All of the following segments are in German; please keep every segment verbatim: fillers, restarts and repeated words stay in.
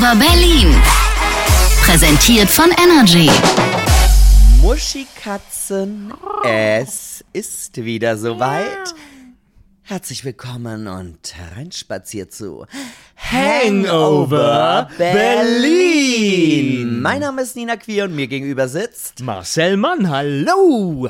Hangover Berlin. Präsentiert von Energy. Muschikatzen, es ist wieder soweit. Herzlich willkommen und hereinspaziert zu Hangover Berlin. Mein Name ist Nina Queer und mir gegenüber sitzt Marcel Mann, hallo!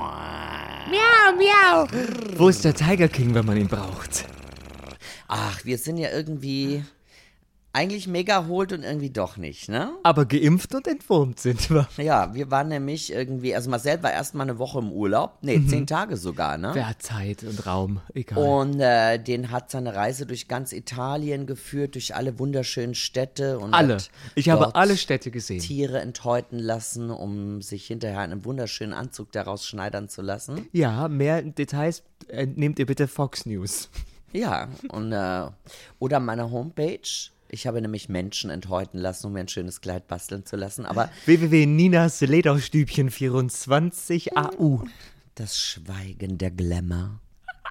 Miau, miau. Wo ist der Tiger King, wenn man ihn braucht? Ach, wir sind ja irgendwie eigentlich mega erholt und irgendwie doch nicht, ne? Aber geimpft und entwurmt sind wir. Ja, wir waren nämlich irgendwie, also Marcel war erstmal eine Woche im Urlaub, nee, mhm. zehn Tage sogar, ne? Wer hat Zeit und Raum, egal. Und äh, den hat seine Reise durch ganz Italien geführt, durch alle wunderschönen Städte. Und alle, hat ich habe alle Städte gesehen. Tiere enthäuten lassen, um sich hinterher einen wunderschönen Anzug daraus schneidern zu lassen. Ja, mehr Details äh, nehmt ihr bitte Fox News. Ja, und äh, oder meine Homepage. Ich habe nämlich Menschen enthäuten lassen, um mir ein schönes Kleid basteln zu lassen, aber w w w punkt ninas lederstübchen vierundzwanzig a u. Das Schweigen der Glamour.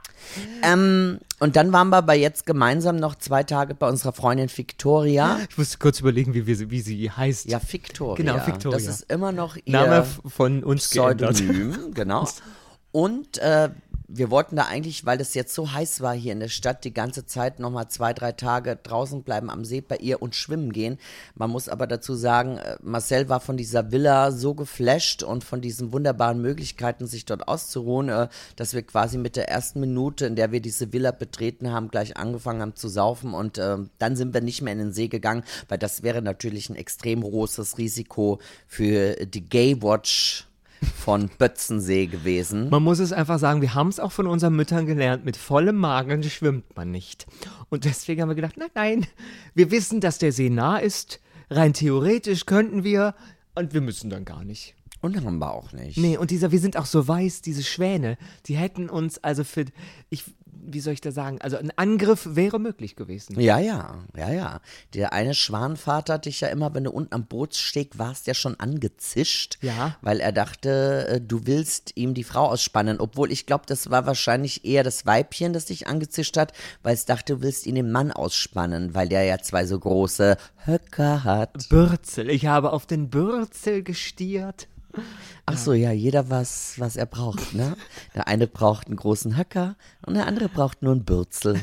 ähm, und dann waren wir bei jetzt gemeinsam noch zwei Tage bei unserer Freundin Victoria. Ich musste kurz überlegen, wie, wir, wie sie heißt. Ja, Victoria. Genau, Victoria. Das ist immer noch ihr Name von uns Pseudonym, geändert. Genau. Und äh, wir wollten da eigentlich, weil es jetzt so heiß war hier in der Stadt, die ganze Zeit nochmal zwei, drei Tage draußen bleiben am See bei ihr und schwimmen gehen. Man muss aber dazu sagen, Marcel war von dieser Villa so geflasht und von diesen wunderbaren Möglichkeiten, sich dort auszuruhen, dass wir quasi mit der ersten Minute, in der wir diese Villa betreten haben, gleich angefangen haben zu saufen und äh, dann sind wir nicht mehr in den See gegangen, weil das wäre natürlich ein extrem großes Risiko für die Gay-Watch von Bötzensee gewesen. Man muss es einfach sagen, wir haben es auch von unseren Müttern gelernt, mit vollem Magen schwimmt man nicht. Und deswegen haben wir gedacht, nein, nein, wir wissen, dass der See nah ist, rein theoretisch könnten wir und wir müssen dann gar nicht. Und haben wir auch nicht. Nee, und dieser, wir sind auch so weiß, diese Schwäne, die hätten uns also für, ich, wie soll ich da sagen, also ein Angriff wäre möglich gewesen. Ja, ja, ja, ja. Der eine Schwanenvater hat dich ja immer, wenn du unten am Bootssteg warst, ja schon angezischt. Ja. Weil er dachte, du willst ihm die Frau ausspannen. Obwohl ich glaube, das war wahrscheinlich eher das Weibchen, das dich angezischt hat, weil es dachte, du willst ihn den Mann ausspannen, weil der ja zwei so große Höcker hat. Bürzel, ich habe auf den Bürzel gestiert. Ach so, ja, jeder was, was er braucht, ne? Der eine braucht einen großen Höcker und der andere braucht nur einen Bürzel.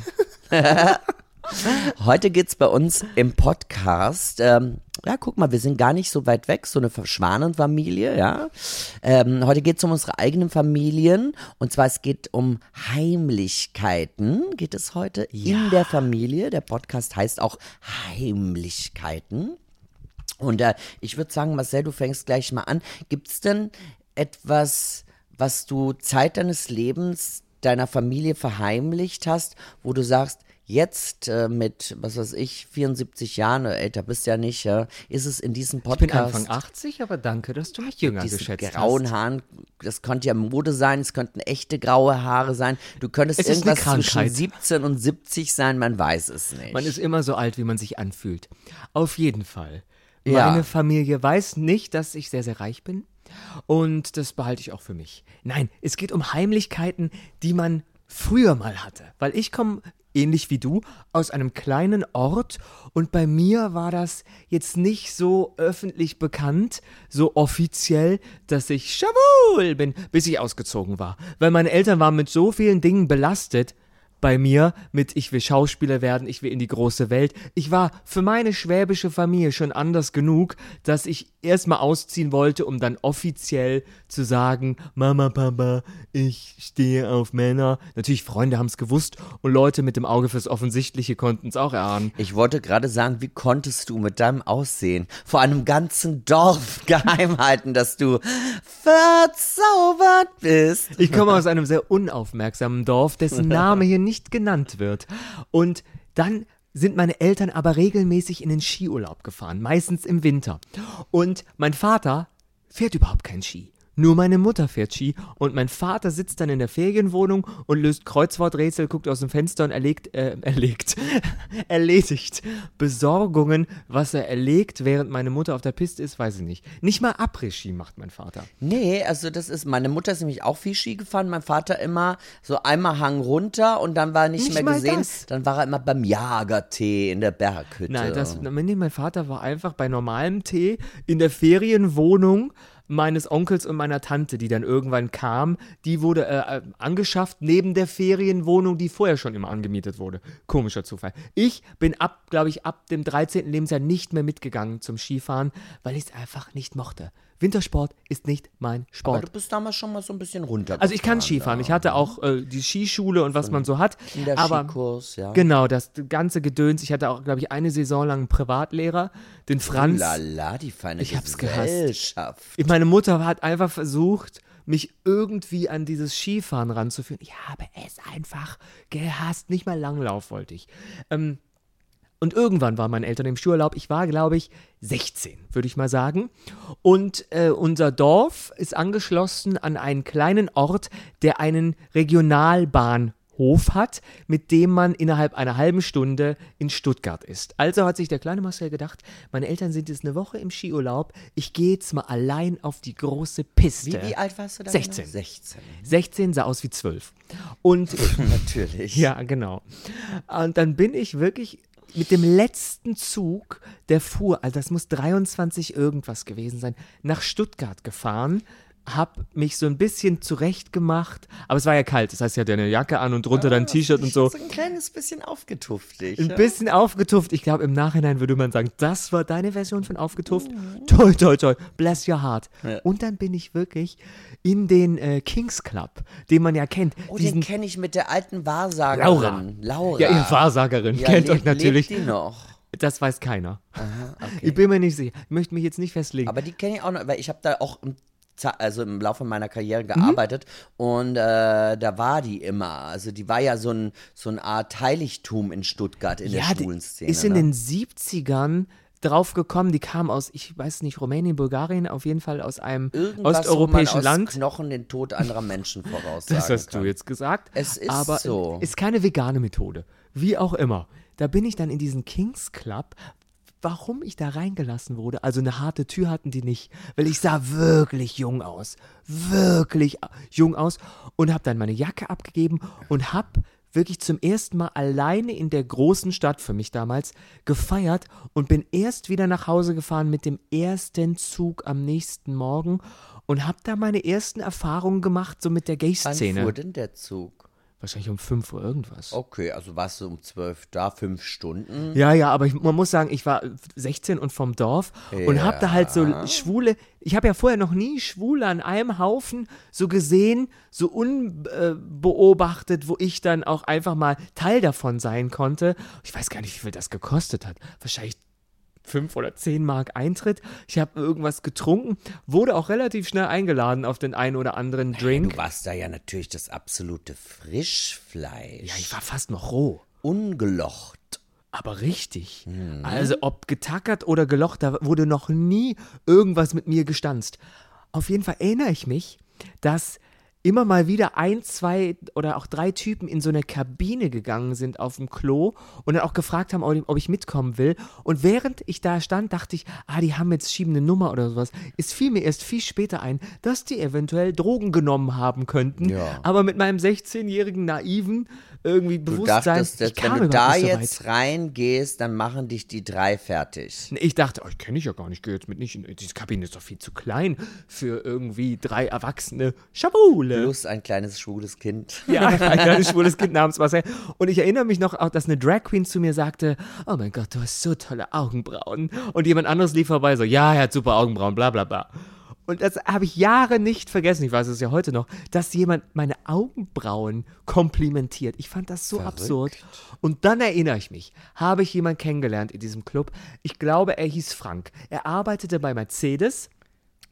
Heute geht's bei uns im Podcast, ähm, ja, guck mal, wir sind gar nicht so weit weg, so eine Schwanenfamilie, ja. Ähm, heute geht's um unsere eigenen Familien und zwar es geht um Heimlichkeiten, geht es heute Ja. in der Familie. Der Podcast heißt auch Heimlichkeiten. Und äh, ich würde sagen, Marcel, du fängst gleich mal an. Gibt es denn etwas, was du Zeit deines Lebens deiner Familie verheimlicht hast, wo du sagst, jetzt äh, mit, was weiß ich, vierundsiebzig Jahren, oder älter bist ja nicht, ja, ist es in diesem Podcast. Ich bin Anfang achtzig, aber danke, dass du mich jünger diese geschätzt grauen hast. Haaren, das könnte ja Mode sein, es könnten echte graue Haare sein. Du könntest Es ist eine irgendwas zwischen Krankheit. siebzehn und siebzig sein, man weiß es nicht. Man ist immer so alt, wie man sich anfühlt. Auf jeden Fall. Ja. Meine Familie weiß nicht, dass ich sehr, sehr reich bin. Und das behalte ich auch für mich. Nein, es geht um Heimlichkeiten, die man früher mal hatte. Weil ich komme, ähnlich wie du, aus einem kleinen Ort. Und bei mir war das jetzt nicht so öffentlich bekannt, so offiziell, dass ich schwul bin, bis ich ausgezogen war. Weil meine Eltern waren mit so vielen Dingen belastet, bei mir mit ich will Schauspieler werden, ich will in die große Welt. Ich war für meine schwäbische Familie schon anders genug, dass ich erstmal ausziehen wollte, um dann offiziell zu sagen, Mama, Papa, ich stehe auf Männer. Natürlich, Freunde haben es gewusst und Leute mit dem Auge fürs Offensichtliche konnten es auch erahnen. Ich wollte gerade sagen, wie konntest du mit deinem Aussehen vor einem ganzen Dorf geheim halten, dass du verzaubert bist? Ich komme aus einem sehr unaufmerksamen Dorf, dessen Name hier nicht genannt wird. Und dann sind meine Eltern aber regelmäßig in den Skiurlaub gefahren, meistens im Winter. Und mein Vater fährt überhaupt kein Ski. Nur meine Mutter fährt Ski und mein Vater sitzt dann in der Ferienwohnung und löst Kreuzworträtsel, guckt aus dem Fenster und erlegt, äh, erlegt, erledigt Besorgungen. Was er erlegt, während meine Mutter auf der Piste ist, weiß ich nicht. Nicht mal Après-Ski macht mein Vater. Nee, also das ist, meine Mutter ist nämlich auch viel Ski gefahren, mein Vater immer so einmal Hang runter und dann war er nicht, Nicht mehr mal gesehen. das. Dann war er immer beim Jagertee in der Berghütte. Nein, das, nee, mein Vater war einfach bei normalem Tee in der Ferienwohnung meines Onkels und meiner Tante, die dann irgendwann kam. Die wurde äh, angeschafft neben der Ferienwohnung, die vorher schon immer angemietet wurde. Komischer Zufall. Ich bin ab, glaube ich, ab dem dreizehnten Lebensjahr nicht mehr mitgegangen zum Skifahren, weil ich es einfach nicht mochte. Wintersport ist nicht mein Sport. Aber du bist damals schon mal so ein bisschen runter. Also ich kann Skifahren. Ich hatte auch äh, die Skischule und was man so hat. Aber Skikurs, ja. Genau, das ganze Gedöns. Ich hatte auch, glaube ich, eine Saison lang einen Privatlehrer, den Franz. Lala, die feine Ich hab's gehasst. Gesellschaft. Ich, meine Mutter hat einfach versucht, mich irgendwie an dieses Skifahren ranzuführen. Ich habe es einfach gehasst. Nicht mal Langlauf wollte ich. Ähm, Und irgendwann waren meine Eltern im Skiurlaub. Ich war, glaube ich, sechzehn, würde ich mal sagen. Und äh, unser Dorf ist angeschlossen an einen kleinen Ort, der einen Regionalbahnhof hat, mit dem man innerhalb einer halben Stunde in Stuttgart ist. Also hat sich der kleine Marcel gedacht, meine Eltern sind jetzt eine Woche im Skiurlaub. Ich gehe jetzt mal allein auf die große Piste. Wie, wie alt warst du da? sechzehn. Genau? sechzehn. sechzehn sah aus wie zwölf. Und Natürlich. ja, genau. Und dann bin ich wirklich mit dem letzten Zug, der fuhr, also das muss dreiundzwanzig irgendwas gewesen sein, nach Stuttgart gefahren, hab mich so ein bisschen zurechtgemacht, aber es war ja kalt, das heißt, ich hatte eine Jacke an und drunter dann ein T-Shirt und so. So ein kleines bisschen aufgetufft. Ein bisschen aufgetufft. Ich glaube, im Nachhinein würde man sagen, das war deine Version von aufgetufft. Toi, toi, toi, bless your heart. Ja. Und dann bin ich wirklich in den äh, Kings Club, den man ja kennt. Oh, diesen den kenne ich mit der alten Wahrsagerin. Laura. Laura. Ja, ihr Wahrsagerin, Ja, kennt lebt- euch natürlich. Lebt die noch? Das weiß keiner. Aha, okay. Ich bin mir nicht sicher. Ich möchte mich jetzt nicht festlegen. Aber die kenne ich auch noch, weil ich habe da auch im, Za- also im Laufe meiner Karriere gearbeitet und äh, da war die immer. Also die war ja so, ein, so eine Art Heiligtum in Stuttgart in der ja, die schwulen Szene. ist in ne? den siebzigern drauf gekommen, die kam aus, ich weiß nicht, Rumänien, Bulgarien, auf jeden Fall aus einem Irgendwas, osteuropäischen wo man Land. aus Knochen den Tod anderer Menschen voraussagen Das hast kann. du jetzt gesagt. Es ist aber so. ist keine vegane Methode. Wie auch immer. Da bin ich dann in diesen Kings Club. Warum ich da reingelassen wurde, also eine harte Tür hatten die nicht, weil ich sah wirklich jung aus. Wirklich jung aus. Und habe dann meine Jacke abgegeben und habe wirklich zum ersten Mal alleine in der großen Stadt für mich damals gefeiert und bin erst wieder nach Hause gefahren mit dem ersten Zug am nächsten Morgen und habe da meine ersten Erfahrungen gemacht, so mit der Wann Gay-Szene. fuhr denn der Zug? Wahrscheinlich um fünf Uhr irgendwas. Okay, also warst du um zwölf da, fünf Stunden? Ja, ja, aber ich, man muss sagen, ich war sechzeen und vom Dorf und hab da halt so Schwule, ich habe ja vorher noch nie Schwule an einem Haufen so gesehen, so unbeobachtet, wo ich dann auch einfach mal Teil davon sein konnte. Ich weiß gar nicht, wie viel das gekostet hat. Wahrscheinlich fünf oder zehn Mark Eintritt. Ich habe irgendwas getrunken, wurde auch relativ schnell eingeladen auf den einen oder anderen Drink. Du warst da ja natürlich das absolute Frischfleisch. Ja, ich war fast noch roh. Ungelocht. Aber richtig. Also ob getackert oder gelocht, da wurde noch nie irgendwas mit mir gestanzt. Auf jeden Fall erinnere ich mich, dass immer mal wieder ein, zwei oder auch drei Typen in so eine Kabine gegangen sind auf dem Klo und dann auch gefragt haben, ob ich mitkommen will. Und während ich da stand, dachte ich, ah, die haben jetzt schiebende Nummer oder sowas. Es fiel mir erst viel später ein, dass die eventuell Drogen genommen haben könnten. Ja. Aber mit meinem sechzehnjährigen naiven irgendwie Du Bewusstsein, dachtest, ich dass, kam wenn du überhaupt da nicht so jetzt weit. reingehst, dann machen dich die drei fertig. Ich dachte, oh, ich kenne ich ja gar nicht, ich gehe jetzt mit nicht in, diese Kabine ist doch viel zu klein für irgendwie drei erwachsene Schabule. Plus ein kleines schwules Kind. Ja, ein kleines schwules Kind namens Marcel. Und ich erinnere mich noch auch, dass eine Drag Queen zu mir sagte, oh mein Gott, du hast so tolle Augenbrauen. Und jemand anderes lief vorbei, so, ja, er hat super Augenbrauen, bla bla bla. Und das habe ich Jahre nicht vergessen, ich weiß es ja heute noch, dass jemand meine Augenbrauen komplimentiert. Ich fand das so Verrückt. absurd. Und dann erinnere ich mich, habe ich jemanden kennengelernt in diesem Club. Ich glaube, er hieß Frank. Er arbeitete bei Mercedes.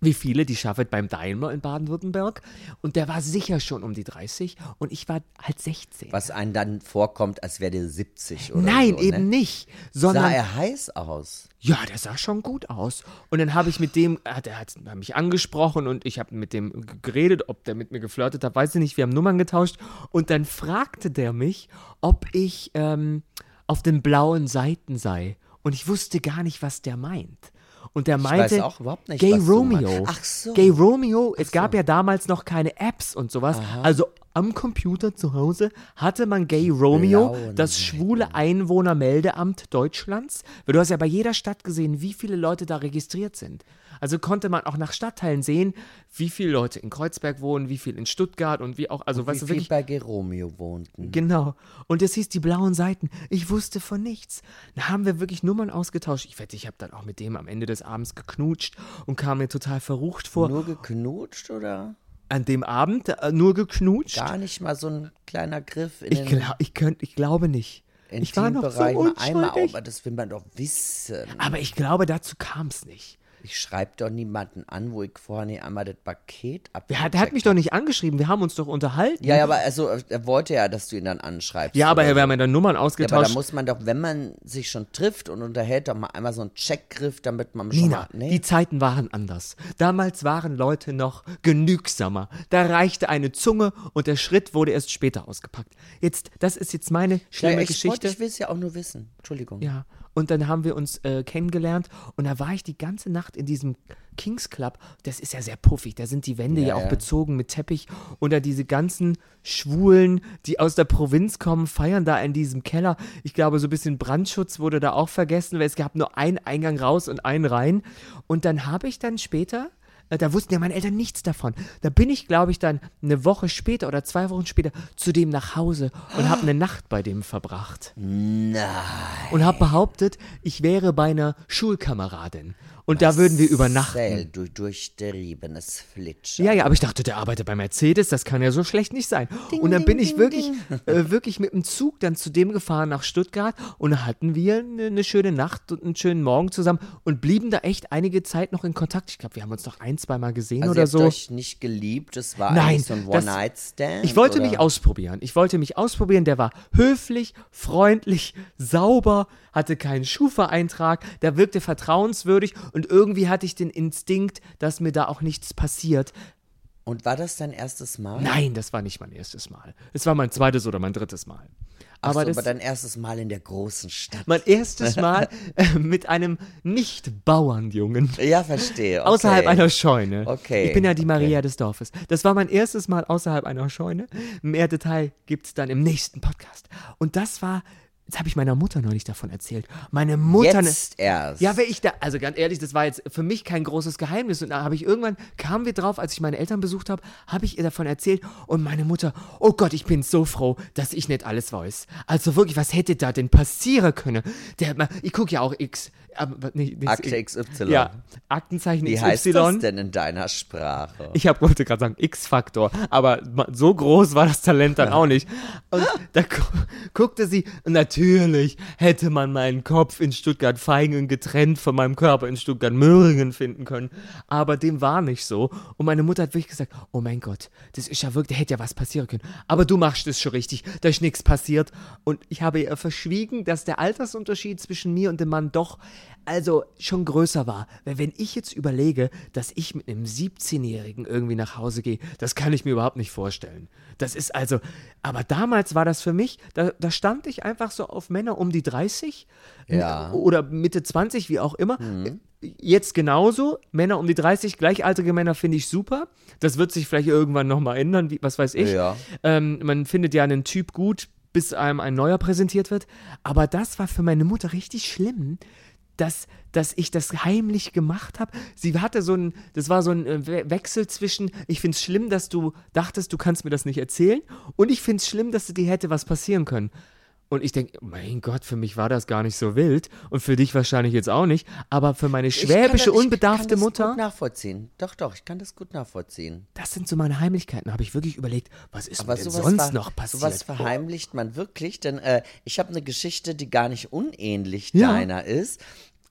wie viele, die schafft beim Daimler in Baden-Württemberg. Und der war sicher schon um die dreißig und ich war halt sechzehn. Was einem dann vorkommt, als wäre der siebzig oder Nein, so, eben ne? nicht. Sondern, Sah er heiß aus? ja, der sah schon gut aus. Und dann habe ich mit dem, hat er hat mich angesprochen und ich habe mit dem geredet, ob der mit mir geflirtet hat, weiß ich nicht, wir haben Nummern getauscht. Und dann fragte der mich, ob ich ähm, auf den blauen Seiten sei. Und ich wusste gar nicht, was der meint. Und der meinte, weiß auch überhaupt nicht, Gay was du Romeo. meinst. Ach so. Gay Romeo, es gab ja damals noch keine Apps und sowas. Also am Computer zu Hause hatte man Gay Romeo, blauen das schwule Einwohnermeldeamt Deutschlands. Weil du hast ja bei jeder Stadt gesehen, wie viele Leute da registriert sind. Also konnte man auch nach Stadtteilen sehen, wie viele Leute in Kreuzberg wohnen, wie viel in Stuttgart und wie auch, also Wie weißt du viel wirklich. bei Gay Romeo wohnten. Genau. Und es hieß die blauen Seiten. Ich wusste von nichts. Da haben wir wirklich Nummern ausgetauscht. Ich wette, ich habe dann auch mit dem am Ende des Abends geknutscht und kam mir total verrucht vor. Nur geknutscht oder? An dem Abend äh, nur geknutscht. Gar nicht mal so ein kleiner Griff in Ich, den glaub, ich, könnt, ich glaube nicht. Ich war noch so Intimbereich mal einmal auf, unschuldig. aber das will man doch wissen. Aber ich glaube, dazu kam es nicht. Ich schreibe doch niemanden an, wo ich vorher nicht einmal das Paket Der abgecheckt hat, der hat mich doch nicht angeschrieben. Wir haben uns doch unterhalten. Ja, ja, aber also, er wollte ja, dass du ihn dann anschreibst. Ja, aber oder wir so. haben ja dann Nummern Ja, aber da ausgetauscht. muss man doch, wenn man sich schon trifft und unterhält, doch mal einmal so einen Checkgriff, damit man schon Nina, mal, nee. die Zeiten waren anders. Damals waren Leute noch genügsamer. Da reichte eine Zunge und der Schritt wurde erst später ausgepackt. Jetzt, das ist jetzt meine schlimme ja, ich Geschichte. wollte- Ich will es ja auch nur wissen. Entschuldigung. Ja, und dann haben wir uns äh, kennengelernt und da war ich die ganze Nacht in diesem Kings Club. Das ist ja sehr puffig, da sind die Wände ja, Ja, auch ja. bezogen mit Teppich und da diese ganzen Schwulen, die aus der Provinz kommen, feiern da in diesem Keller. Ich glaube, so ein bisschen Brandschutz wurde da auch vergessen, weil es gab nur einen Eingang raus und einen rein. Und dann habe ich dann später, äh, da wussten ja meine Eltern nichts davon. Da bin ich, glaube ich, dann eine Woche später oder zwei Wochen später zu dem nach Hause und habe eine Nacht bei dem verbracht. Nein. Und habe behauptet, ich wäre bei einer Schulkameradin. Und da würden wir übernachten. Marcel, du durchtriebenes Flitscher. Ja, ja, aber ich dachte, der arbeitet bei Mercedes, das kann ja so schlecht nicht sein. und dann bin ich wirklich, äh, wirklich mit dem Zug dann zu dem gefahren nach Stuttgart und da hatten wir eine, eine schöne Nacht und einen schönen Morgen zusammen und blieben da echt einige Zeit noch in Kontakt. Ich glaube, wir haben uns noch ein, zweimal gesehen Also oder ihr habt so. euch nicht geliebt, es war Nein, eigentlich so ein das- One-Night-Stand? Ich wollte oder? mich ausprobieren. Ich wollte mich ausprobieren. Der war höflich, freundlich, sauber, hatte keinen Schufa-Eintrag, der wirkte vertrauenswürdig und irgendwie hatte ich den Instinkt, dass mir da auch nichts passiert. Und war das dein erstes Mal? Nein, das war nicht mein erstes Mal. Es war mein zweites oder mein drittes Mal. Ach Aber so, das aber dein erstes Mal in der großen Stadt. mein erstes Mal äh, mit einem Nicht-Bauernjungen. Ja, verstehe. Okay. Außerhalb einer Scheune. Okay, Ich bin ja die Maria okay. des Dorfes. Das war mein erstes Mal außerhalb einer Scheune. Mehr Detail gibt es dann im nächsten Podcast. Und das war, jetzt habe ich meiner Mutter neulich davon erzählt. Meine Mutter. Jetzt erst. Ja, weil ich da, also ganz ehrlich, das war jetzt für mich kein großes Geheimnis. Und da habe ich irgendwann, kamen wir drauf, als ich meine Eltern besucht habe, habe ich ihr davon erzählt. Und meine Mutter, oh Gott, ich bin so froh, dass ich nicht alles weiß. Also wirklich, was hätte da denn passieren können? Der, ich gucke ja auch X. Aber nicht, nicht Akte X Y. Ja, Aktenzeichen Wie X Y. heißt das denn in deiner Sprache? Ich hab, wollte gerade sagen X-Faktor, aber ma- so groß war das Talent dann auch nicht. Und da gu guckte sie, und natürlich hätte man meinen Kopf in Stuttgart-Vaihingen getrennt von meinem Körper in Stuttgart-Möhringen finden können. Aber dem war nicht so. Und meine Mutter hat wirklich gesagt, oh mein Gott, das ist ja wirklich, da hätte ja was passieren können. Aber du machst es schon richtig, da ist nichts passiert. Und ich habe ihr verschwiegen, dass der Altersunterschied zwischen mir und dem Mann doch also schon größer war. Weil wenn ich jetzt überlege, dass ich mit einem siebzehnjährigen irgendwie nach Hause gehe, das kann ich mir überhaupt nicht vorstellen. Das ist also, aber damals war das für mich, da, da stand ich einfach so auf Männer um die dreißig Ja. oder Mitte zwanzig, wie auch immer. Jetzt genauso, Männer um die dreißig, gleichaltrige Männer finde ich super. Das wird sich vielleicht irgendwann nochmal ändern, wie, was weiß ich. Ja. Ähm, man findet ja einen Typ gut, bis einem ein neuer präsentiert wird. Aber das war für meine Mutter richtig schlimm, dass, dass ich das heimlich gemacht habe. Sie hatte so ein, das war so ein äh, We- Wechsel zwischen, ich finde es schlimm, dass du dachtest, du kannst mir das nicht erzählen, und ich finde es schlimm, dass dir hätte was passieren können. Und ich denke, mein Gott, für mich war das gar nicht so wild und für dich wahrscheinlich jetzt auch nicht, aber für meine Ich kann schwäbische, das- ich unbedarfte kann das Mutter, gut nachvollziehen. Doch, doch, ich kann das gut nachvollziehen. das sind so meine Heimlichkeiten. Da habe ich wirklich überlegt, was ist Aber mir denn sowas sonst ver- noch passiert? Sowas verheimlicht man wirklich, denn äh, ich habe eine Geschichte, die gar nicht unähnlich Ja. deiner ist.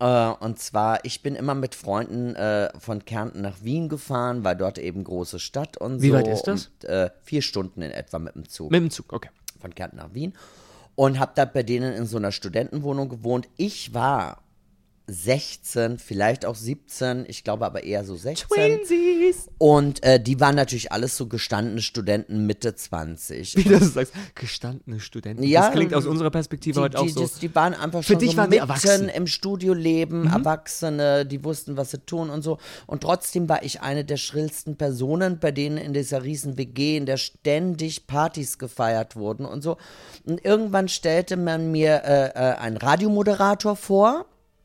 Äh, und zwar, ich bin immer mit Freunden äh, von Kärnten nach Wien gefahren, weil dort eben große Stadt und Wie so. weit ist das? Und, äh, vier Stunden in etwa mit dem Zug. Mit dem Zug, okay. Von Kärnten nach Wien. Und habe da bei denen in so einer Studentenwohnung gewohnt. Ich war sechzehn, vielleicht auch siebzehn, ich glaube aber eher so sechzehn. Twinsies! Und äh, die waren natürlich alles so gestandene Studenten Mitte zwanzig. Wie du das sagst, gestandene Studenten. Ja, das klingt aus unserer Perspektive die, heute auch die, so. das, die waren einfach Für schon dich so waren die mitten erwachsen. im Studioleben, Erwachsene, die wussten, was sie tun und so. Und trotzdem war ich eine der schrillsten Personen, bei denen in dieser riesen W G, in der ständig Partys gefeiert wurden und so. Und irgendwann stellte man mir äh, äh, einen Radiomoderator vor,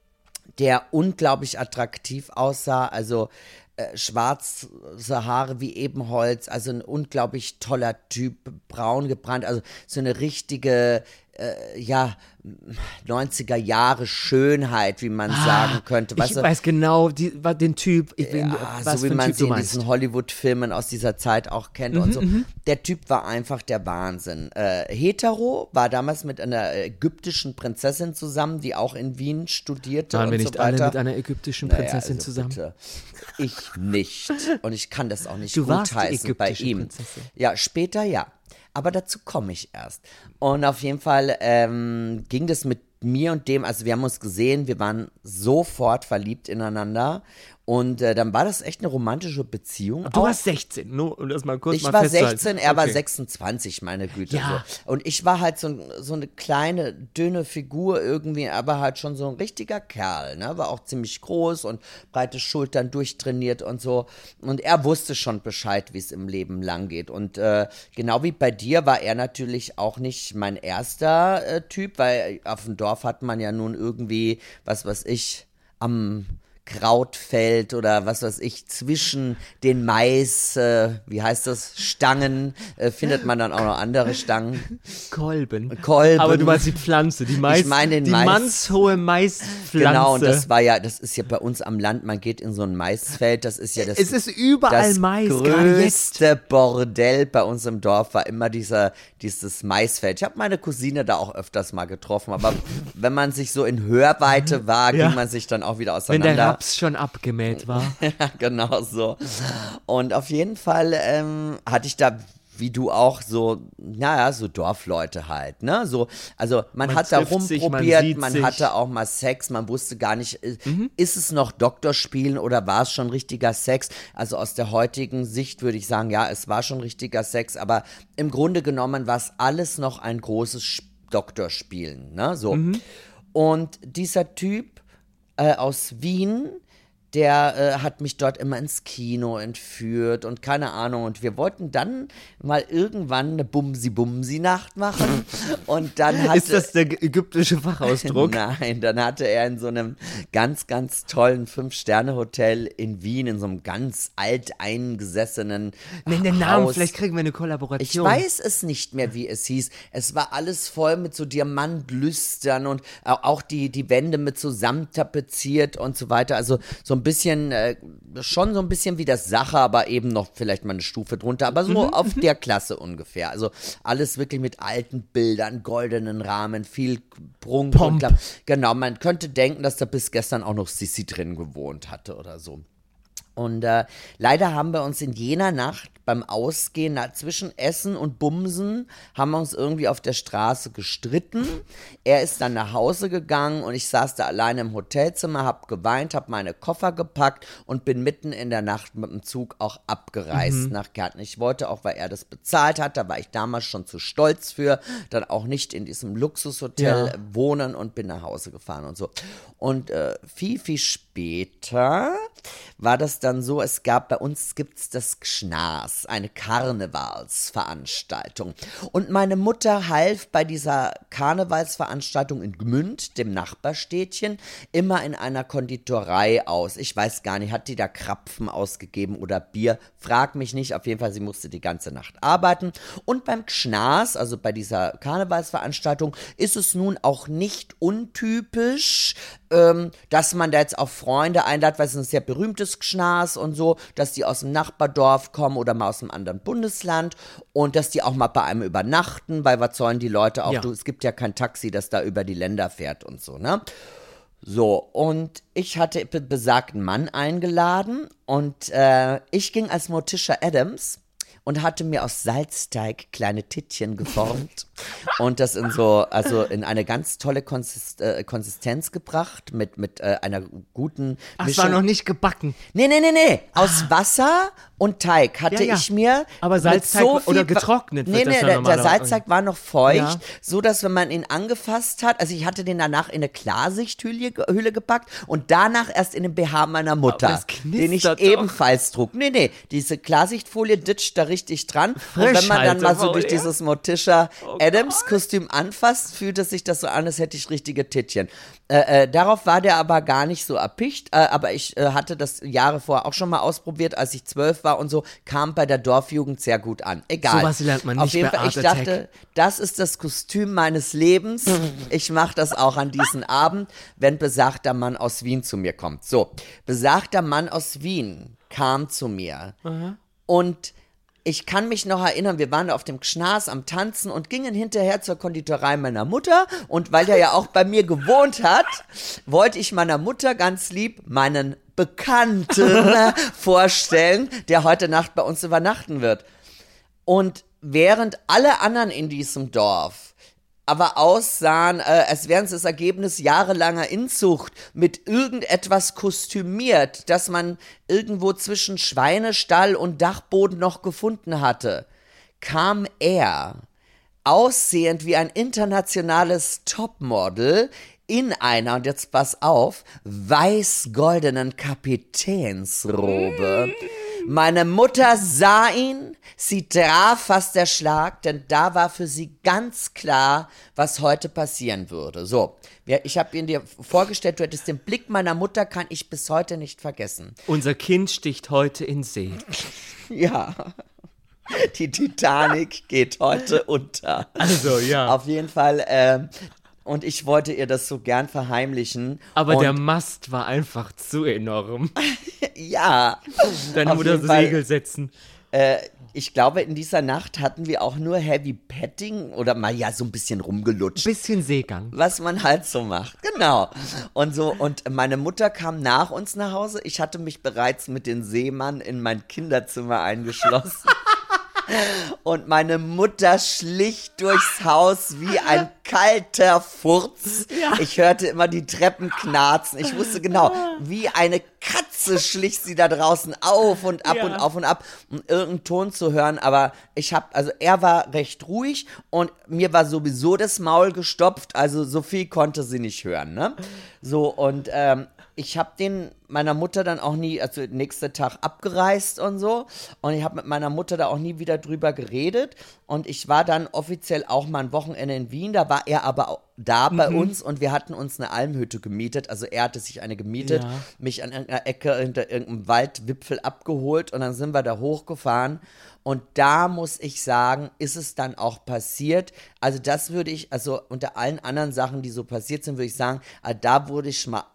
der unglaublich attraktiv aussah, also äh, schwarze Haare wie Ebenholz, also ein unglaublich toller Typ, braun gebrannt, also so eine richtige, äh, ja, neunziger Jahre Schönheit, wie man sagen könnte. Weißt Ich du? weiß genau, die, war den Typ, ich bin, Ja, was so für wie ein man Typ sie du in meinst. diesen Hollywood-Filmen aus dieser Zeit auch kennt und so. Der Typ war einfach der Wahnsinn. Äh, hetero, war damals mit einer ägyptischen Prinzessin zusammen, die auch in Wien studierte Waren und wir so nicht weiter. alle mit einer ägyptischen Naja, Prinzessin also zusammen? Bitte. Ich nicht. Und ich kann das auch nicht Du warst die gutheißen bei ägyptische ihm. Prinzessin. Ja, später ja. Aber dazu komme ich erst. Und auf jeden Fall ähm, ging das mit mir und dem, also wir haben uns gesehen, wir waren sofort verliebt ineinander. Und äh, dann war das echt eine romantische Beziehung. Du auch. warst sechzehn, nur um das mal kurz Ich mal war festzuhalten. sechzehn, er war Okay. sechsundzwanzig, meine Güte. Ja. So. Und ich war halt so, ein- so eine kleine, dünne Figur irgendwie, aber halt schon so ein richtiger Kerl, ne? War auch ziemlich groß und breite Schultern, durchtrainiert und so. Und er wusste schon Bescheid, wie es im Leben lang geht. Und äh, genau wie bei dir war er natürlich auch nicht mein erster äh, Typ, weil auf dem Dorf hat man ja nun irgendwie, was weiß ich, am Krautfeld oder was weiß ich, zwischen den Mais, äh, wie heißt das, Stangen, äh, findet man dann auch noch andere Stangen. Kolben. Kolben. Aber du meinst die Pflanze, die Mais, Ich meine den die Mais. mannshohe Maispflanze. Genau, und das war ja, das ist ja bei uns am Land, man geht in so ein Maisfeld, das ist ja das, Es ist überall das Mais, gerade jetzt. größte Bordell bei uns im Dorf war immer dieser, dieses Maisfeld. Ich habe meine Cousine da auch öfters mal getroffen, aber wenn man sich so in Hörweite war, Ja. ging man sich dann auch wieder Wenn der auseinander. Raps schon abgemäht war. Ja, genau so. Und auf jeden Fall ähm, hatte ich da, wie du auch, so, naja, so Dorfleute halt, ne? So, also man, Man hat da trifft sich, man rumprobiert, sieht man, sich. hatte auch mal Sex, man wusste gar nicht, äh, ist es noch Doktorspielen oder war es schon richtiger Sex? Also aus der heutigen Sicht würde ich sagen, ja, es war schon richtiger Sex, aber im Grunde genommen war es alles noch ein großes Sch- Doktorspielen, ne? So. Und dieser Typ äh, aus Wien, der äh, hat mich dort immer ins Kino entführt und keine Ahnung. Und wir wollten dann mal irgendwann eine Bumsi-Bumsi-Nacht machen. Und dann hatte, Ist das der ägyptische Fachausdruck? Nein, dann hatte er in so einem ganz, ganz tollen Fünf-Sterne-Hotel in Wien, in so einem ganz alteingesessenen Nenn den Namen, Haus. vielleicht kriegen wir eine Ich Kollaboration. weiß es nicht mehr, wie es hieß. Es war alles voll mit so Diamantlüstern und au- auch die, die Wände mit so Samt tapeziert und so weiter. Also so ein bisschen, äh, schon so ein bisschen wie das Sache, aber eben noch vielleicht mal eine Stufe drunter. Aber so auf der Klasse ungefähr. Also alles wirklich mit alten Bildern, goldenen Rahmen, viel Prunk Pomp. und Glam- Genau, man könnte denken, dass da bis gestern auch noch Sissi drin gewohnt hatte oder so. Und äh, leider haben wir uns in jener Nacht beim Ausgehen, na, zwischen Essen und Bumsen, haben wir uns irgendwie auf der Straße gestritten. Er ist dann nach Hause gegangen und ich saß da alleine im Hotelzimmer, hab geweint, hab meine Koffer gepackt und bin mitten in der Nacht mit dem Zug auch abgereist nach Kärnten. Ich wollte auch, weil er das bezahlt hat, da war ich damals schon zu stolz für, dann auch nicht in diesem Luxushotel Ja. wohnen und bin nach Hause gefahren und so. Und äh, viel, viel später war das dann so, es gab bei uns gibt's das Gschnas, eine Karnevalsveranstaltung. Und meine Mutter half bei dieser Karnevalsveranstaltung in Gmünd, dem Nachbarstädtchen, immer in einer Konditorei aus. Ich weiß gar nicht, hat die da Krapfen ausgegeben oder Bier? Frag mich nicht, auf jeden Fall, sie musste die ganze Nacht arbeiten. Und beim Gschnas, also bei dieser Karnevalsveranstaltung, ist es nun auch nicht untypisch, ähm, dass man da jetzt auch Freunde einlädt, weil es ist ein sehr berühmtes Gschnas und so, dass die aus dem Nachbardorf kommen oder mal aus einem anderen Bundesland und dass die auch mal bei einem übernachten, weil was sollen die Leute auch, Ja. du, es gibt ja kein Taxi, das da über die Länder fährt und so, ne? So, und ich hatte be- besagten Mann eingeladen und äh, ich ging als Morticia Adams und hatte mir aus Salzteig kleine Tittchen geformt und das in so, also in eine ganz tolle Konsist äh, Konsistenz gebracht mit, mit äh, einer guten Ach, es Mischung. war noch nicht gebacken. Nee, nee, nee, nee. Aus Wasser und Teig hatte Ja, ja. ich mir. Aber mit Salzteig so viel oder Wa- getrocknet wird Nee, das nee, ja der, der normalerweise. Salzteig war noch feucht, Ja. so dass wenn man ihn angefasst hat, also ich hatte den danach in eine Klarsichthülle ge- Hülle gepackt und danach erst in den B H meiner Mutter, das den ich knistert doch. ebenfalls trug. Nee, nee, diese Klarsichtfolie ditcht da richtig dran. Und wenn man dann mal so durch Frischhaltefolie. dieses Morticia Adams Kostüm anfasst, fühlt es sich das so an, als hätte ich richtige Tittchen. Äh, äh, darauf war der aber gar nicht so erpicht, äh, aber ich äh, hatte das Jahre vorher auch schon mal ausprobiert, als ich zwölf war und so, kam bei der Dorfjugend sehr gut an. Egal. Sowas lernt man Auf nicht jeden bei Fall, ich Art Attack. dachte, das ist das Kostüm meines Lebens. Ich mache das auch an diesem Abend, wenn besagter Mann aus Wien zu mir kommt. So, besagter Mann aus Wien kam zu mir und ich kann mich noch erinnern, wir waren auf dem Gschnas am Tanzen und gingen hinterher zur Konditorei meiner Mutter. Und weil der ja auch bei mir gewohnt hat, wollte ich meiner Mutter ganz lieb meinen Bekannten vorstellen, der heute Nacht bei uns übernachten wird. Und während alle anderen in diesem Dorf aber aussahen, äh, als wären sie das Ergebnis jahrelanger Inzucht mit irgendetwas kostümiert, das man irgendwo zwischen Schweinestall und Dachboden noch gefunden hatte, kam er, aussehend wie ein internationales Topmodel, in einer, und jetzt pass auf, weiß-goldenen Kapitänsrobe. Meine Mutter sah ihn, sie traf fast der Schlag, denn da war für sie ganz klar, was heute passieren würde. So, wir- ich habe ihn dir vorgestellt, du hättest den Blick meiner Mutter, kann ich bis heute nicht vergessen. Unser Kind sticht heute in See. Ja, die Titanic geht heute unter. Also, ja. Auf jeden Fall, ähm, und ich wollte ihr das so gern verheimlichen. Aber und der Mast war einfach zu enorm. ja, Deine Auf Mutter jeden Fall. Segel setzen. äh, ich glaube, in dieser Nacht hatten wir auch nur Heavy Petting oder mal ja so ein bisschen rumgelutscht. Bisschen Seegang. Was man halt so macht, genau. Und so, und meine Mutter kam nach uns nach Hause. Ich hatte mich bereits mit dem Seemann in mein Kinderzimmer eingeschlossen. Und meine Mutter schlich durchs Haus wie ein kalter Furz. Ich hörte immer die Treppen knarzen. Ich wusste genau, wie eine Katze schlich sie da draußen auf und ab Ja. und auf und ab, um irgendeinen Ton zu hören. Aber ich habe, also er war recht ruhig und mir war sowieso das Maul gestopft. Also so viel konnte sie nicht hören, ne? So, und ähm, ich habe den meiner Mutter dann auch nie, also nächsten Tag abgereist und so. Und ich habe mit meiner Mutter da auch nie wieder drüber geredet. Und ich war dann offiziell auch mal ein Wochenende in Wien. Da war er aber auch da bei uns und wir hatten uns eine Almhütte gemietet. Also er hatte sich eine gemietet, Ja. mich an irgendeiner Ecke hinter irgendeinem Waldwipfel abgeholt und dann sind wir da hochgefahren. Und da muss ich sagen, ist es dann auch passiert. Also das würde ich, also unter allen anderen Sachen, die so passiert sind, würde ich sagen, ah, da wurde ich mal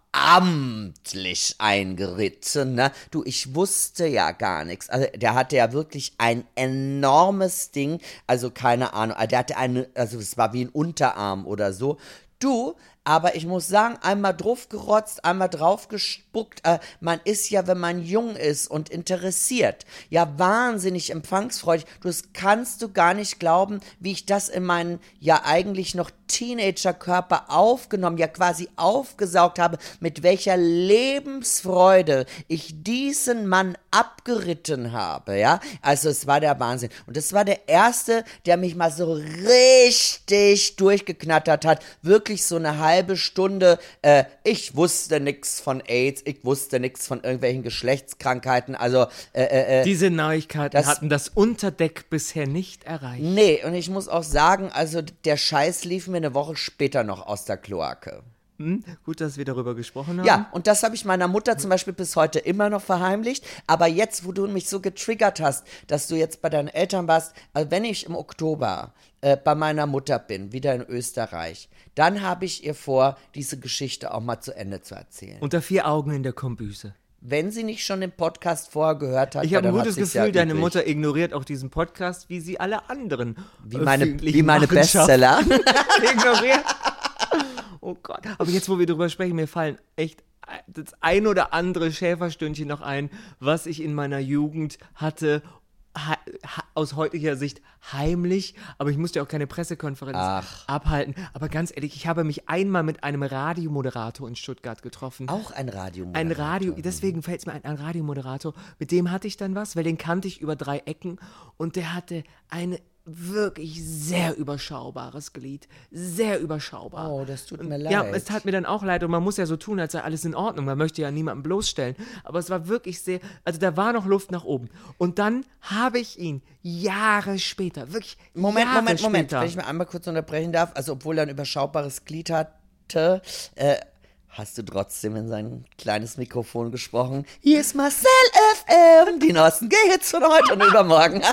amtlich eingeritten, ne? Du, ich wusste ja gar nichts. Also der hatte ja wirklich ein enormes Ding, also keine Ahnung, der hatte eine, also es war wie ein Unterarm oder so. Du, aber ich muss sagen, einmal drauf gerotzt, einmal drauf gespuckt. Äh, man ist ja, wenn man jung ist und interessiert, ja wahnsinnig empfangsfreudig. Du, das kannst du gar nicht glauben, wie ich das in meinen ja eigentlich noch Teenagerkörper aufgenommen, ja quasi aufgesaugt habe, mit welcher Lebensfreude ich diesen Mann abgeritten habe, ja. Also es war der Wahnsinn. Und das war der Erste, der mich mal so richtig durchgeknattert hat. Wirklich so eine halbe Stunde. Äh, ich wusste nichts von AIDS, ich wusste nichts von irgendwelchen Geschlechtskrankheiten. Also, äh, äh, äh, Diese Neuigkeiten das- hatten das Unterdeck bisher nicht erreicht. nee, und ich muss auch sagen, also der Scheiß lief mir eine Woche später noch aus der Kloake. Hm? Gut, dass wir darüber gesprochen haben. Ja, und das habe ich meiner Mutter zum Beispiel bis heute immer noch verheimlicht. Aber jetzt, wo du mich so getriggert hast, dass du jetzt bei deinen Eltern warst, also wenn ich im Oktober äh, bei meiner Mutter bin, wieder in Österreich, dann habe ich ihr vor, diese Geschichte auch mal zu Ende zu erzählen. Unter vier Augen in der Kombüse. Wenn sie nicht schon den Podcast vorher gehört hat, Ich weil habe ein dann hat gutes sie's Gefühl, ja deine üblich. Mutter ignoriert auch diesen Podcast, wie sie alle anderen Wie meine, öffentlichen wie meine Machenschaften Bestseller. ignoriert. Oh Gott. Aber jetzt, wo wir drüber sprechen, mir fallen echt das ein oder andere Schäferstündchen noch ein, was ich in meiner Jugend hatte, ha- ha- aus heutiger Sicht heimlich, aber ich musste ja auch keine Pressekonferenz Ach. abhalten. Aber ganz ehrlich, ich habe mich einmal mit einem Radiomoderator in Stuttgart getroffen. Auch ein Radiomoderator. Ein Radio, deswegen fällt es mir ein, ein Radiomoderator, mit dem hatte ich dann was, weil den kannte ich über drei Ecken und der hatte eine wirklich sehr überschaubares Glied. Sehr überschaubar. Oh, das tut mir leid. Ja, es tat mir dann auch leid und man muss ja so tun, als sei alles in Ordnung. Man möchte ja niemanden bloßstellen. Aber es war wirklich sehr, also da war noch Luft nach oben. Und dann habe ich ihn Jahre später, wirklich Moment, Jahre Moment, Moment, später, wenn ich mal einmal kurz unterbrechen darf, also obwohl er ein überschaubares Glied hatte, äh, hast du trotzdem in sein kleines Mikrofon gesprochen. Hier ist Marcel F M, die neuesten G-Hits von heute und übermorgen.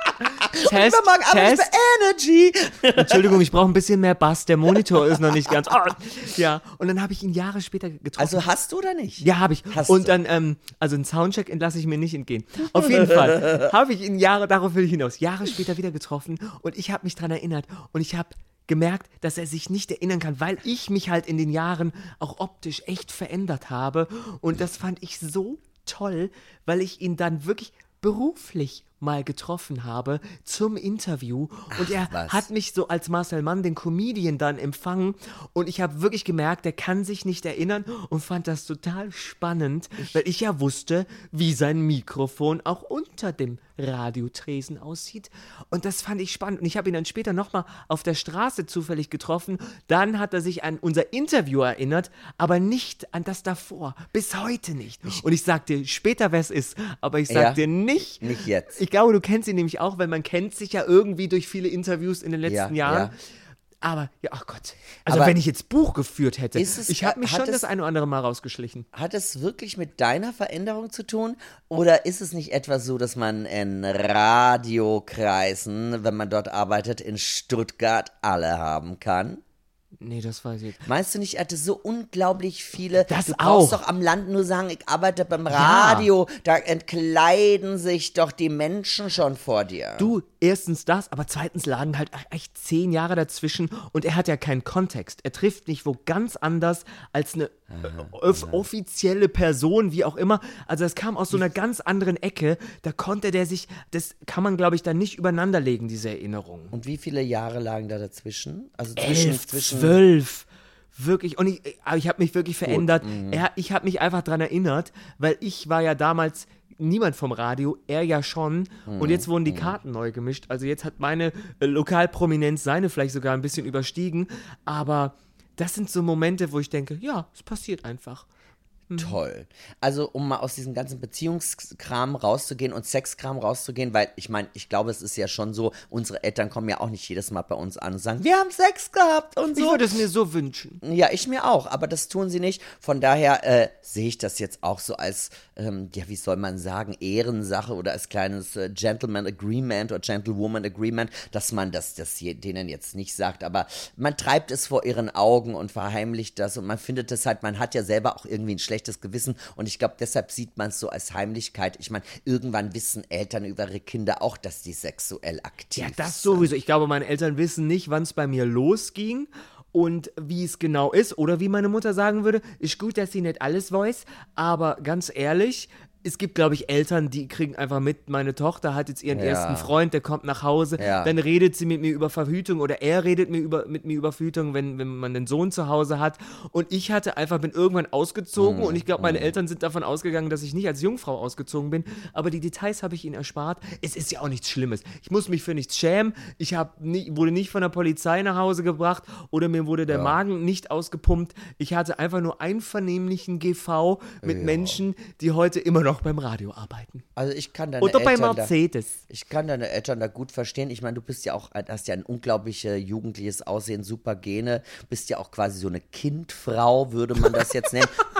Test, und übermorgen arbeite ich Test. bei Energy. Entschuldigung, ich brauche ein bisschen mehr Bass, der Monitor ist noch nicht ganz, ah, ja, und dann habe ich ihn Jahre später getroffen. Also hast du oder nicht? Ja, habe ich. Hast und du. dann, ähm, also einen Soundcheck entlasse ich mir nicht entgehen. Auf jeden Fall habe ich ihn Jahre, darauf will ich hinaus, Jahre später wieder getroffen und ich habe mich dran erinnert und ich habe gemerkt, dass er sich nicht erinnern kann, weil ich mich halt in den Jahren auch optisch echt verändert habe und das fand ich so toll, weil ich ihn dann wirklich beruflich mal getroffen habe zum Interview und er was. hat mich so als Marcel Mann, den Comedian, dann empfangen und ich habe wirklich gemerkt, er kann sich nicht erinnern und fand das total spannend, weil ich ja wusste, wie sein Mikrofon auch unter dem Radiotresen aussieht und das fand ich spannend und ich habe ihn dann später nochmal auf der Straße zufällig getroffen, dann hat er sich an unser Interview erinnert, aber nicht an das davor, bis heute nicht und ich sag dir später, wer es ist, aber ich sag Ja. dir nicht, Nicht jetzt. ich glaube, du kennst ihn nämlich auch, weil man kennt sich ja irgendwie durch viele Interviews in den letzten Ja, Jahren. ja. Aber, ja, ach Gott. Also Aber wenn ich jetzt Buch geführt hätte, ist es- ich habe mich hat schon es- das eine oder andere Mal rausgeschlichen. Hat es wirklich mit deiner Veränderung zu tun? Oder ist es nicht etwas so, dass man in Radiokreisen, wenn man dort arbeitet, in Stuttgart alle haben kann? Nee, das weiß ich jetzt. Meinst du nicht, er hatte so unglaublich viele. Das du brauchst auch. doch am Land nur sagen, ich arbeite beim Radio. Da entkleiden sich doch die Menschen schon vor dir. Du, erstens das, aber zweitens lagen halt echt zehn Jahre dazwischen und er hat ja keinen Kontext. Er trifft mich wo ganz anders als eine off- offizielle Person, wie auch immer. Also das kam aus so einer ganz anderen Ecke. Da konnte der sich, das kann man glaube ich dann nicht übereinander legen, diese Erinnerungen. Und wie viele Jahre lagen da dazwischen? Also zwischen, Elf, zwischen zwölf. Wirklich, und ich, aber ich habe mich wirklich verändert. Er, ich habe mich einfach dran erinnert, weil ich war ja damals niemand vom Radio, er ja schon. Und jetzt wurden die Karten neu gemischt. Also jetzt hat meine äh, Lokalprominenz seine vielleicht sogar ein bisschen überstiegen. Aber das sind so Momente, wo ich denke, ja, es passiert einfach. Toll. Also, um mal aus diesem ganzen Beziehungskram rauszugehen und Sexkram rauszugehen, weil ich meine, ich glaube, es ist ja schon so, unsere Eltern kommen ja auch nicht jedes Mal bei uns an und sagen, wir haben Sex gehabt und Ich so. würde es mir so wünschen. Ja, ich mir auch, aber das tun sie nicht. Von daher äh, sehe ich das jetzt auch so als, ähm, ja, wie soll man sagen, Ehrensache oder als kleines äh, Gentleman Agreement oder Gentlewoman Agreement, dass man das, das je, denen jetzt nicht sagt. Aber man treibt es vor ihren Augen und verheimlicht das und man findet es halt, man hat ja selber auch irgendwie ein schlechtes Gewissen und ich glaube, deshalb sieht man es so als Heimlichkeit. Ich meine, irgendwann wissen Eltern über ihre Kinder auch, dass die sexuell aktiv Ja, das sind. sowieso. Ich glaube, meine Eltern wissen nicht, wann es bei mir losging und wie es genau ist. Oder wie meine Mutter sagen würde, ist gut, dass sie nicht alles weiß, aber ganz ehrlich, es gibt, glaube ich, Eltern, die kriegen einfach mit, meine Tochter hat jetzt ihren Ja. ersten Freund, der kommt nach Hause, Ja. dann redet sie mit mir über Verhütung oder er redet mir über, mit mir über Verhütung, wenn, wenn man den Sohn zu Hause hat. Und ich hatte einfach, bin irgendwann ausgezogen Mhm. und ich glaube, meine Eltern sind davon ausgegangen, dass ich nicht als Jungfrau ausgezogen bin, aber die Details habe ich ihnen erspart. Es ist ja auch nichts Schlimmes. Ich muss mich für nichts schämen. Ich hab nie, wurde nicht von der Polizei nach Hause gebracht oder mir wurde der Magen nicht ausgepumpt. Ich hatte einfach nur einvernehmlichen G V mit Menschen, die heute immer noch beim Radio arbeiten. Also ich kann deine Oder bei Eltern da, Mercedes. ich kann deine Eltern da gut verstehen. Ich meine, du bist ja auch, hast ja ein unglaublich äh, jugendliches Aussehen, super Gene, bist ja auch quasi so eine Kindfrau, würde man das jetzt nennen.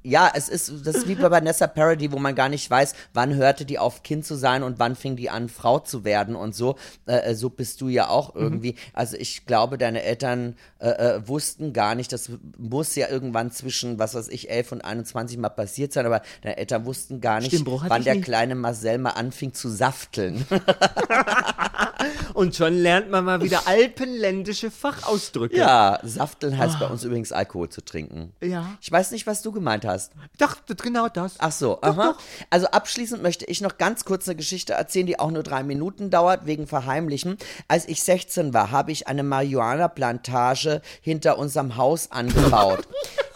Ja, es ist, das ist wie bei Vanessa Paradis, wo man gar nicht weiß, wann hörte die auf, Kind zu sein und wann fing die an, Frau zu werden und so. Äh, so bist du ja auch irgendwie. Mhm. Also ich glaube, deine Eltern äh, äh, wussten gar nicht, das muss ja irgendwann zwischen, was weiß ich, elf und einundzwanzig mal passiert sein, aber deine Eltern wussten gar nicht, Stimmbruch wann der nicht. kleine Marcel mal anfing zu safteln. Und schon lernt man mal wieder alpenländische Fachausdrücke. Ja, safteln heißt oh. bei uns übrigens Alkohol zu trinken. Ja. Ich weiß nicht, was du gemeint hast. Doch, genau das. Ach so, doch, aha. Doch. Also abschließend möchte ich noch ganz kurz eine Geschichte erzählen, die auch nur drei Minuten dauert, wegen Verheimlichen. Als ich sechzehn war, habe ich eine Marihuana-Plantage hinter unserem Haus angebaut.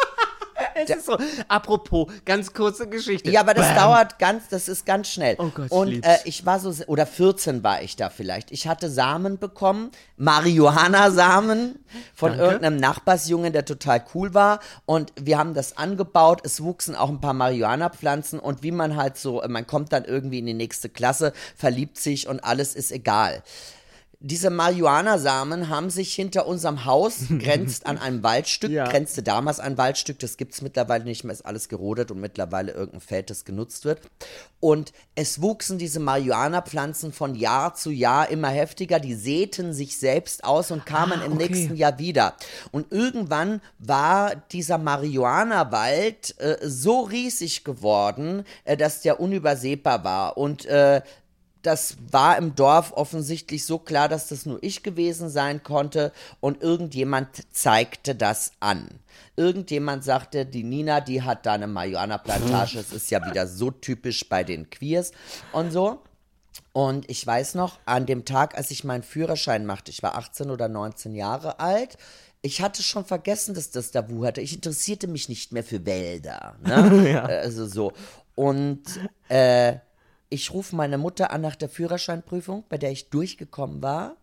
Es ist so, apropos, ganz kurze Geschichte. Ja, aber das Bam. dauert ganz, das ist ganz schnell. Oh Gott, und ich äh, ich war so, oder vierzehn war ich da vielleicht. Ich hatte Samen bekommen, Marihuana-Samen von Danke. irgendeinem Nachbarsjungen, der total cool war. Und wir haben das angebaut. Es wuchsen auch ein paar Marihuana-Pflanzen. Und wie man halt so, man kommt dann irgendwie in die nächste Klasse, verliebt sich und alles ist egal. Diese Marihuana-Samen haben sich hinter unserem Haus, grenzt an einem Waldstück, Ja. grenzte damals an ein Waldstück, das gibt es mittlerweile nicht mehr, ist alles gerodet und mittlerweile irgendein Feld, das genutzt wird. Und es wuchsen diese Marihuana-Pflanzen von Jahr zu Jahr immer heftiger, die säten sich selbst aus und kamen Ah, im okay. nächsten Jahr wieder. Und irgendwann war dieser Marihuana-Wald äh, so riesig geworden, äh, dass der unübersehbar war. Und äh, das war im Dorf offensichtlich so klar, dass das nur ich gewesen sein konnte und irgendjemand zeigte das an. Irgendjemand sagte, die Nina, die hat da eine Marihuana-Plantage, es ist ja wieder so typisch bei den Queers und so. Und ich weiß noch, an dem Tag, als ich meinen Führerschein machte, ich war achtzehn oder neunzehn Jahre alt, ich hatte schon vergessen, dass das da wucherte. Ich interessierte mich nicht mehr für Wälder. Ne? Ja. Also so. Und äh, ich rufe meine Mutter an nach der Führerscheinprüfung, bei der ich durchgekommen war.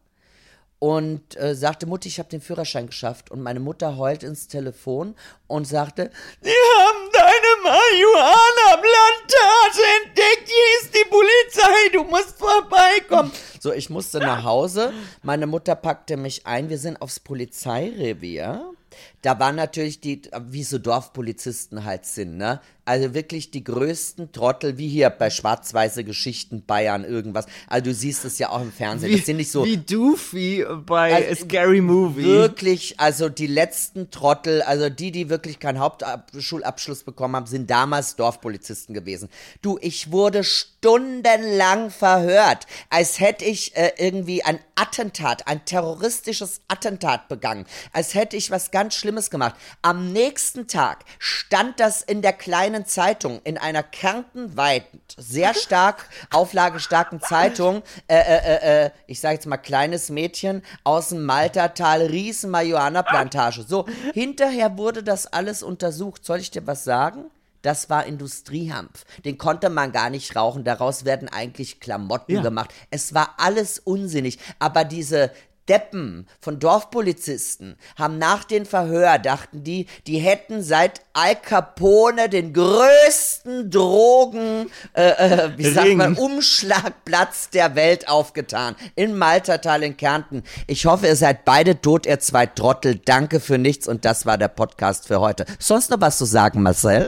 Und äh, sagte, Mutti, ich habe den Führerschein geschafft. Und meine Mutter heult ins Telefon und sagte, die haben deine Marihuana-Plantage entdeckt, hier ist die Polizei, du musst vorbeikommen. So, ich musste nach Hause, meine Mutter packte mich ein, wir sind aufs Polizeirevier. Da waren natürlich die, wie so Dorfpolizisten halt sind, ne? Also wirklich die größten Trottel, wie hier bei Schwarz-Weiße Geschichten Bayern irgendwas. Also du siehst es ja auch im Fernsehen. Wie, das sind nicht so wie Doofy bei Also, A Scary Movie. Wirklich, also die letzten Trottel, also die, die wirklich keinen Hauptschulabschluss bekommen haben, sind damals Dorfpolizisten gewesen. Du, ich wurde stundenlang verhört, als hätte ich äh, irgendwie ein Attentat, ein terroristisches Attentat begangen, als hätte ich was ganz Schlimmes gemacht. Am nächsten Tag stand das in der kleinen Zeitung, in einer kärntenweit, sehr stark, auflagestarken Zeitung, äh, äh, äh, ich sage jetzt mal kleines Mädchen aus dem Maltertal, riesen Marihuana-Plantage. So, hinterher wurde das alles untersucht. Soll ich dir was sagen? Das war Industriehanf. Den konnte man gar nicht rauchen. Daraus werden eigentlich Klamotten Ja. gemacht. Es war alles unsinnig. Aber diese Deppen von Dorfpolizisten haben nach dem Verhör, dachten die, die hätten seit Al Capone den größten Drogen, äh, äh, wie sagt Ring. man, Umschlagplatz der Welt aufgetan. In Maltertal in Kärnten. Ich hoffe, ihr seid beide tot, ihr zwei Trottel. Danke für nichts und das war der Podcast für heute. Sonst noch was zu sagen, Marcel?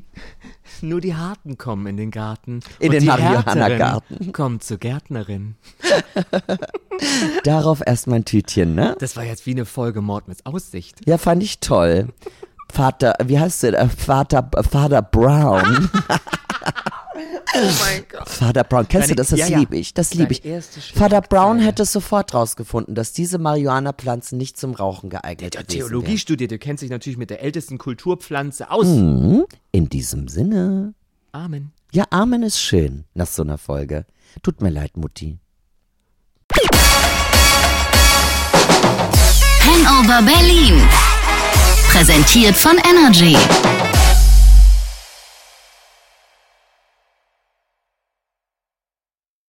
Nur die Harten kommen in den Garten. In und den die Marihuana-Garten. Härteren kommen zur Gärtnerin. Darauf erst mein Tütchen, ne? Das war jetzt wie eine Folge Mord mit Aussicht. Ja, fand ich toll. Vater, wie heißt der? Vater, Vater Brown. Oh mein Gott. Vater Brown, kennst Deine- du das? Das ja, ja. liebe ich, das liebe ich. Deine erste Vater Brown Schlagzeile. hätte sofort rausgefunden, dass diese Marihuana-Pflanzen nicht zum Rauchen geeignet Der gewesen Theologie wären. studiert, der kennt sich natürlich mit der ältesten Kulturpflanze aus. Mhm. In diesem Sinne. Amen. Ja, Amen ist schön nach so einer Folge. Tut mir leid, Mutti. Hangover Berlin. Präsentiert von Energy.